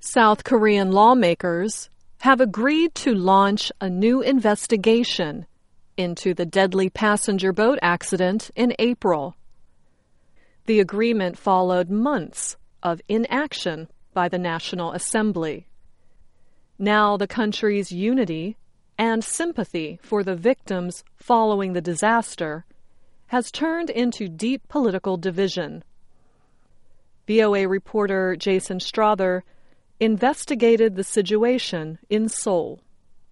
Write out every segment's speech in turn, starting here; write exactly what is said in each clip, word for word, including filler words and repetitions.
South Korean lawmakers have agreed to launch a new investigation into the deadly passenger boat accident in April. The agreement followed months of inaction by the National Assembly. Now the country's unity and sympathy for the victims following the disaster has turned into deep political division. V O A reporter Jason Strother investigated the situation in Seoul.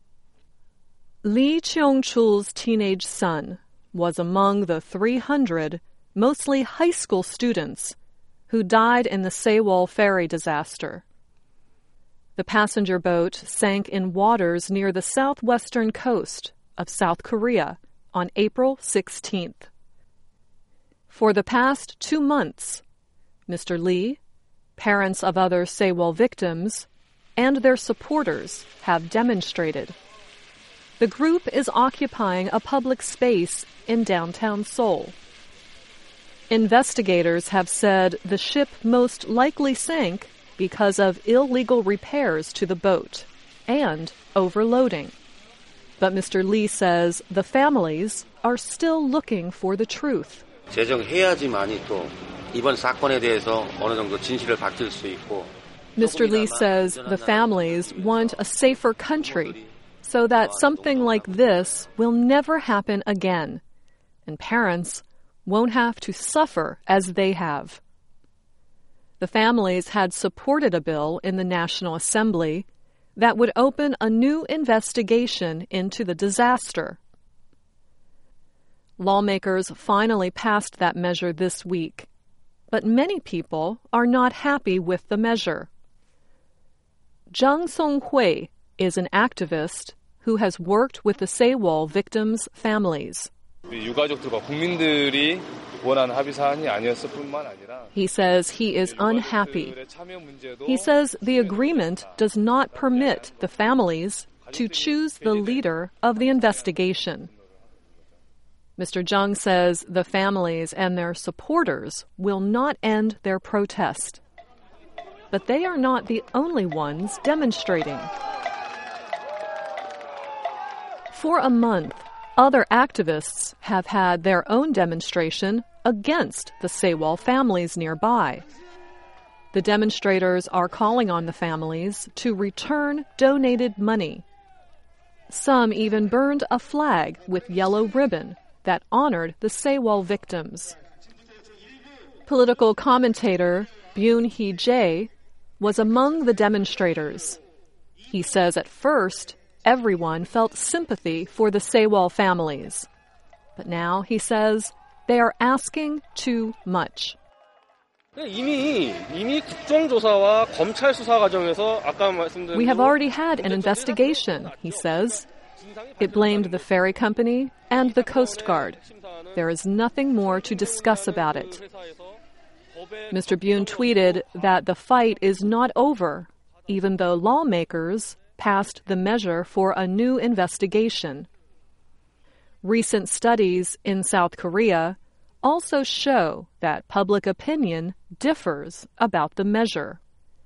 Lee Cheong-chul's teenage son was among the three hundred, mostly high school students, who died in the Sewol ferry disaster. The passenger boat sank in waters near the southwestern coast of South Korea on April sixteenth. For the past two months, Mister Lee, parents of other Sewol victims, and their supporters have demonstrated. The group is occupying a public space in downtown Seoul. Investigators have said the ship most likely sank because of illegal repairs to the boat and overloading. But Mister Lee says the families are still looking for the truth. 재정해야지만이 또 이번 사건에 대해서 어느 정도 진실을 밝힐 수 있고. Mister Lee says the families want a safer country so that something like this will never happen again, and parents won't have to suffer as they have. The families had supported a bill in the National Assembly that would open a new investigation into the disaster. Lawmakers finally passed that measure this week, but many people are not happy with the measure. Jung Song-hui is an activist who has worked with the Sewol victims' families. 유가족들과 국민들이 원하는 합의 사안이 아니었을 뿐만 아니라 He says he is unhappy. He says the agreement does not permit the families to choose the leader of the investigation. Mister Jung says the families and their supporters will not end their protest. But they are not the only ones demonstrating. For a month, other activists have had their own demonstration against the Sewol families nearby. The demonstrators are calling on the families to return donated money. Some even burned a flag with yellow ribbon that honored the Sewol victims. Political commentator Byun Hee-jae was among the demonstrators. He says at first, everyone felt sympathy for the Sewol families. But now, he says, they are asking too much. 이미 이미 국정조사와 검찰 수사 과정에서 아까 말씀드린 We have already had an investigation, he says. It blamed the ferry company and the Coast Guard. There is nothing more to discuss about it. Mister Byun tweeted that the fight is not over, even though lawmakers passed the measure for a new investigation. Recent studies in South Korea also show that public opinion differs about the measure.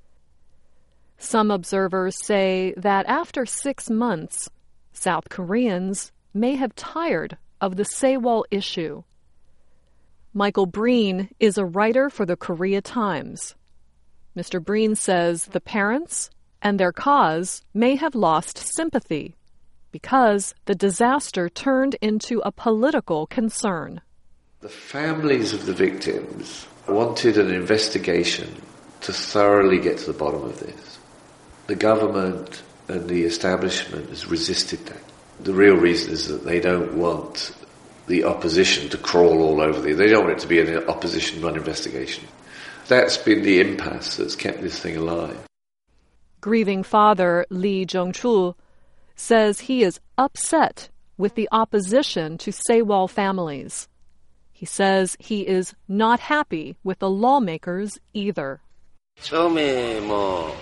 Some observers say that after six months, South Koreans may have tired of the Sewol issue. Michael Breen is a writer for the Korea Times. Mister Breen says the parents and their cause may have lost sympathy because the disaster turned into a political concern. The families of the victims wanted an investigation to thoroughly get to the bottom of this. The government and the establishment has resisted that. The real reason is that they don't want the opposition to crawl all over the... They don't want it to be an opposition-run investigation. That's been the impasse that's kept this thing alive. Grieving father Lee Jong-chul says he is upset with the opposition to Sewol families. He says he is not happy with the lawmakers either. 처음에 뭐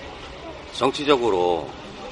정치적으로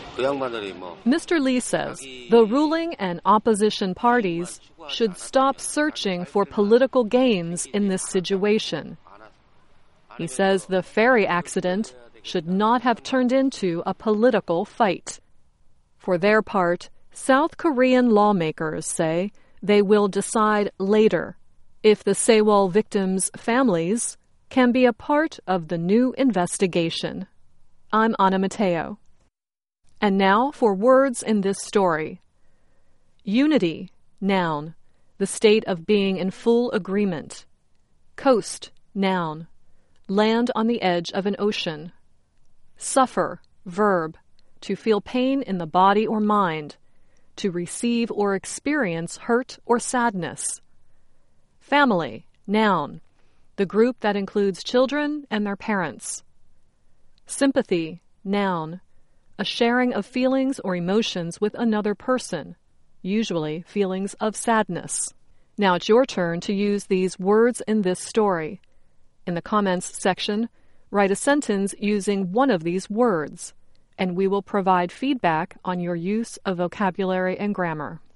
Mister Lee says the ruling and opposition parties should stop searching for political gains in this situation. He says the ferry accident should not have turned into a political fight. For their part, South Korean lawmakers say they will decide later if the Sewol victims' families can be a part of the new investigation. I'm Anna Mateo. And now for words in this story. Unity, noun, the state of being in full agreement. Coast, noun, land on the edge of an ocean. Suffer, verb, to feel pain in the body or mind, to receive or experience hurt or sadness. Family, noun, the group that includes children and their parents. Sympathy, noun, a sharing of feelings or emotions with another person, usually feelings of sadness. Now it's your turn to use these words in this story. In the comments section, write a sentence using one of these words, and we will provide feedback on your use of vocabulary and grammar.